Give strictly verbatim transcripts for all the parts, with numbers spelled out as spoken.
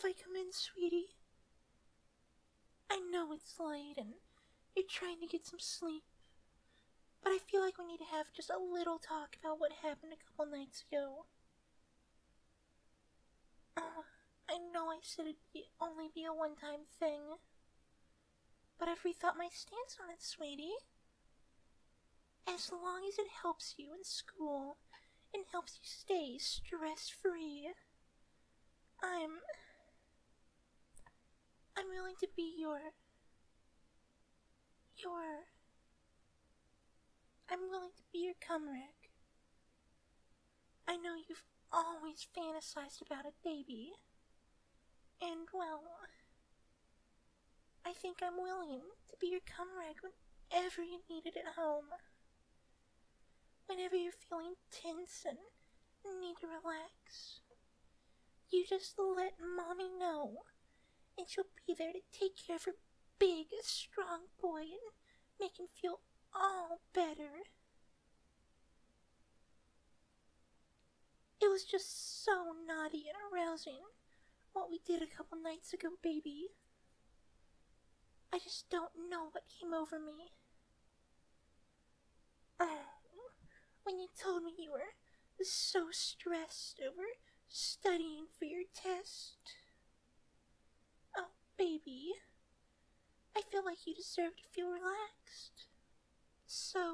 if I come in, sweetie? I know it's late and you're trying to get some sleep, but I feel like we need to have just a little talk about what happened a couple nights ago. Oh, I know I said it'd be, only be a one-time thing, but I've rethought my stance on it, sweetie. As long as it helps you in school and helps you stay stress-free, I'm... I'm willing to be your... your... I'm willing to be your comrade. I know you've always fantasized about a baby, and well, I think I'm willing to be your comrade whenever you need it at home. Whenever you're feeling tense and need to relax, you just let Mommy know, and she'll be there to take care of her big, strong boy and make him feel all better. It was just so naughty and arousing what we did a couple nights ago, baby. I just don't know what came over me. Oh, when you told me you were so stressed over studying for your test. Oh, baby, I feel like you deserve to feel relaxed. So,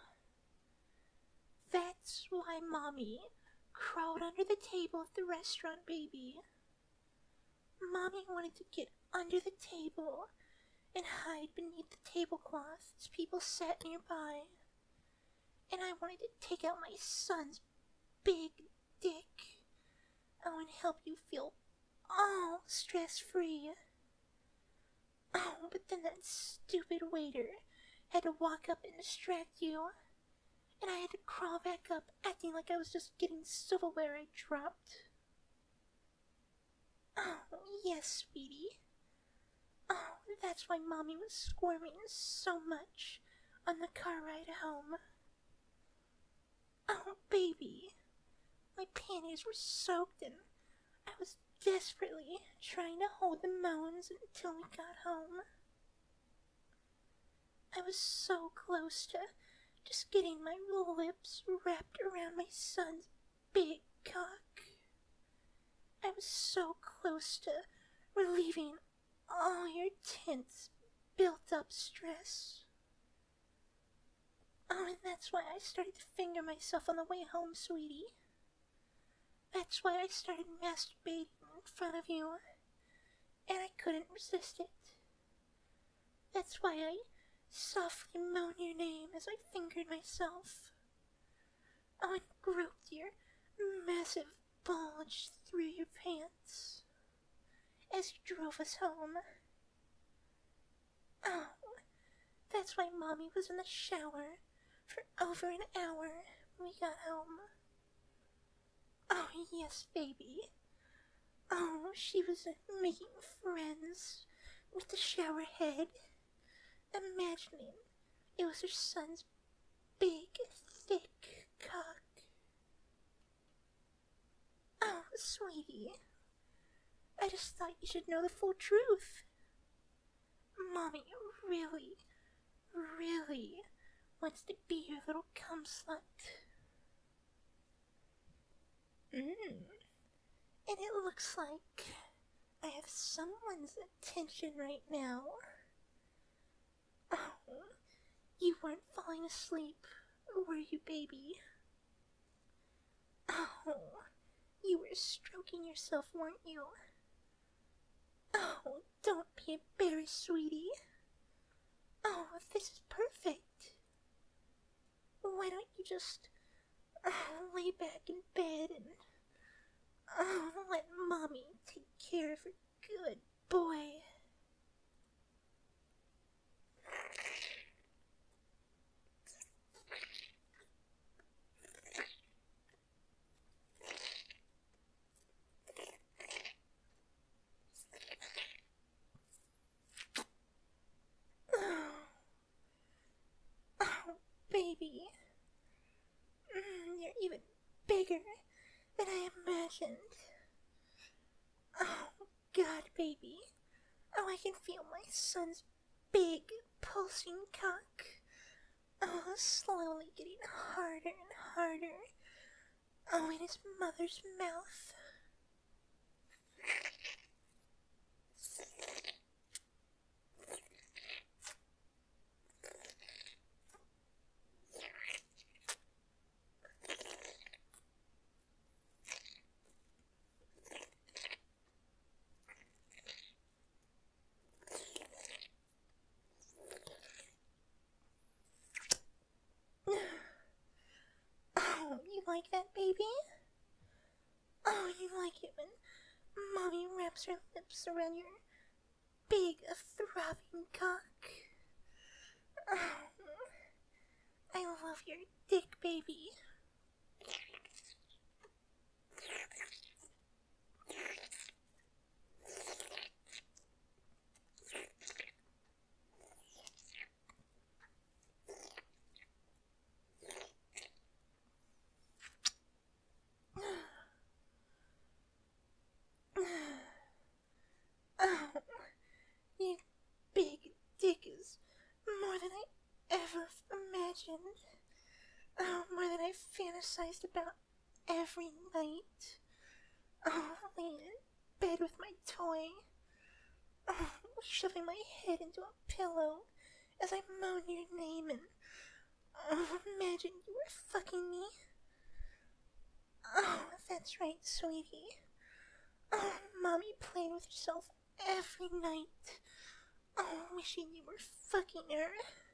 that's why Mommy crawled under the table at the restaurant, baby. Mommy wanted to get under the table and hide beneath the tablecloth as people sat nearby. And I wanted to take out my son's big dick. Oh, and help you feel all stress-free. Oh, but then that stupid waiter had to walk up and distract you, and I had to crawl back up acting like I was just getting silverware I dropped. Oh, yes, sweetie. Oh, that's why Mommy was squirming so much on the car ride home. Oh, baby, my panties were soaked and I was desperately trying to hold the moans until we got home. I was so close to just getting my lips wrapped around my son's big cock. I was so close to relieving all your tense, built-up stress. Oh, and that's why I started to finger myself on the way home, sweetie. That's why I started masturbating in front of you, and I couldn't resist it. That's why I softly moaned your name as I fingered myself. Oh, and groped your massive bulge through your pants as you drove us home. Oh, that's why Mommy was in the shower for over an hour when we got home. Oh, yes, baby. Oh, she was making friends with the shower head, imagining it was her son's big, thick cock. Oh, sweetie, I just thought you should know the full truth. Mommy really, really wants to be your little cum slut. Mmm. And it looks like I have someone's attention right now. Oh, you weren't falling asleep, were you, baby? Oh, you were stroking yourself, weren't you? Oh, don't be embarrassed, sweetie. Oh, this is perfect. Why don't you just uh, lay back in bed and uh, let Mommy take care of her good boy? Oh, baby. Mm, you're even bigger than I imagined. Oh, god, baby. Oh, I can feel my son's big, pulsing cock. Oh, slowly getting harder and harder. Oh, in his mother's mouth. Oh, you like that, baby? Oh, you like it when Mommy wraps her lips around your big, throbbing cock? Oh, I love your dick, baby. Oh, you big dick is more than I ever imagined. Oh, more than I fantasized about every night. Oh, laying in bed with my toy. Oh, shoving my head into a pillow as I moan your name and oh, imagine you were fucking me. Oh, that's right, sweetie. Oh, Mommy played with herself every night. Oh, wishing you were fucking her.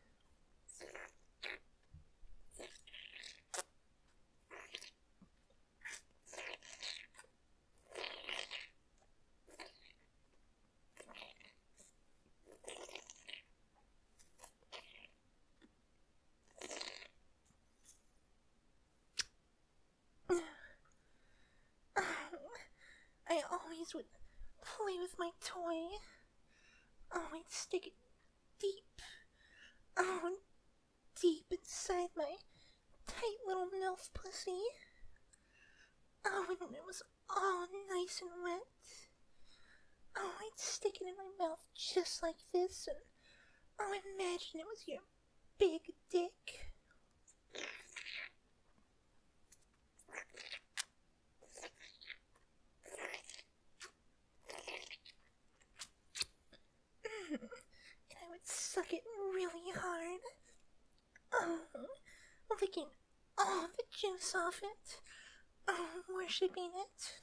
Oh, I always would play with my toy. Oh, I'd stick it deep. Oh, deep inside my tight little MILF pussy. Oh, and it was all nice and wet. Oh, I'd stick it in my mouth just like this, and oh, imagine it was your big dick. And I would suck it really hard. Oh, licking all the juice off it. Oh, worshipping it.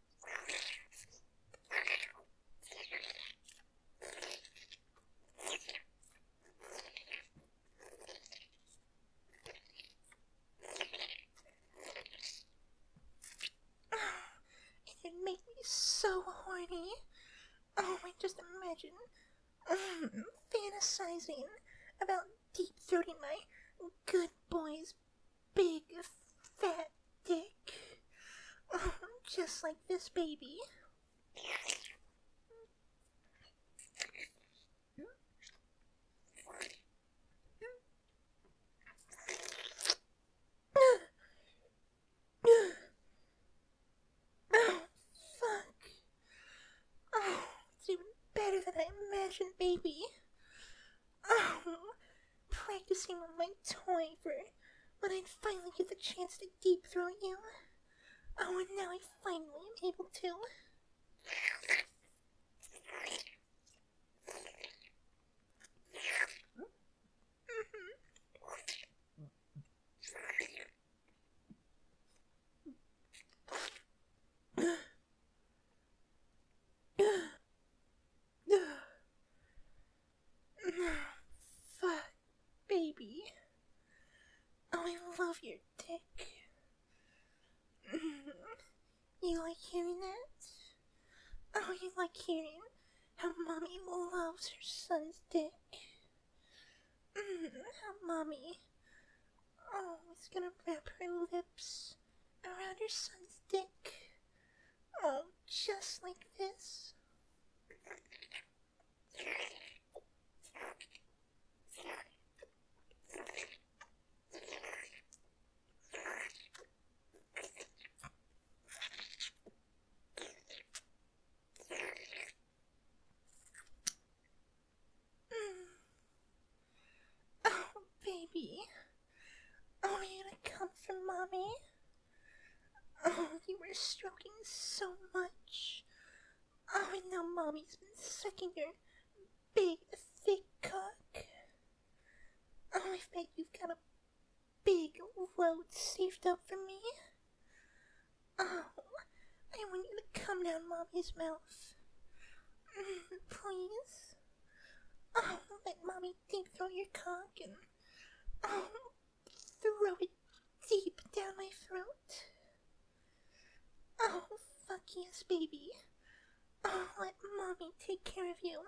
It'd make me so horny. Oh, I just imagine um, fantasizing about deep throating my good boy's big fat dick. Oh, just like this baby. Oh, fuck. Oh, it's even better than I imagined, baby. Oh, practicing with my toy for when I'd finally get the chance to deep throat you. Oh, and now I finally am able to. Fuck, baby. Oh, I love your dick. You like hearing that? Oh, you like hearing how Mommy loves her son's dick? How Mommy, oh, is gonna wrap her lips around her son's dick. Oh, just like this. mommy. Oh, you were stroking so much. Oh, and now mommy's been sucking your big, thick cock. Oh, I bet you've got a big load saved up for me. Oh, I want you to come down mommy's mouth. Please. Oh, let mommy deep throw your cock and oh, throw it deep down my throat. Oh, fuck yes, baby. Oh, let mommy take care of you.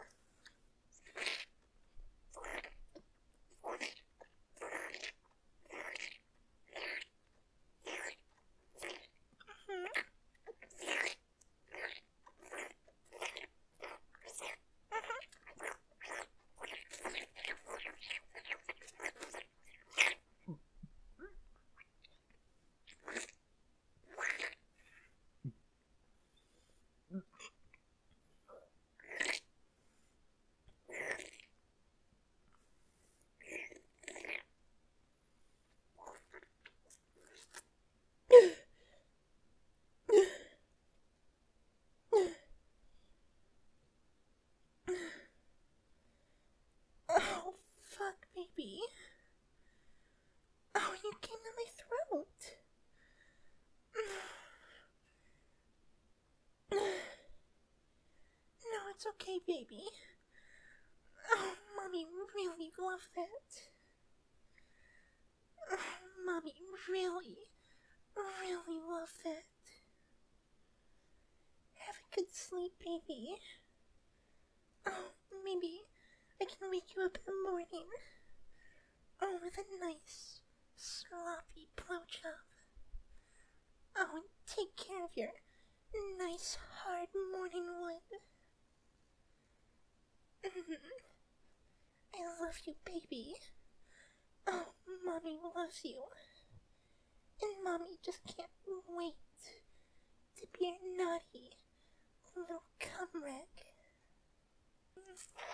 Oh, fuck, baby. Oh, you came to my throat. No, it's okay, baby. Oh, mommy really loved that. Oh, mommy really, really loved that. Have a good sleep, baby. Oh, maybe I can wake you up in the morning. Oh, with a nice, sloppy blowjob. Oh, and take care of your nice, hard morning wood. I love you, baby. Oh, mommy loves you. And mommy just can't wait to be your naughty little cum wreck.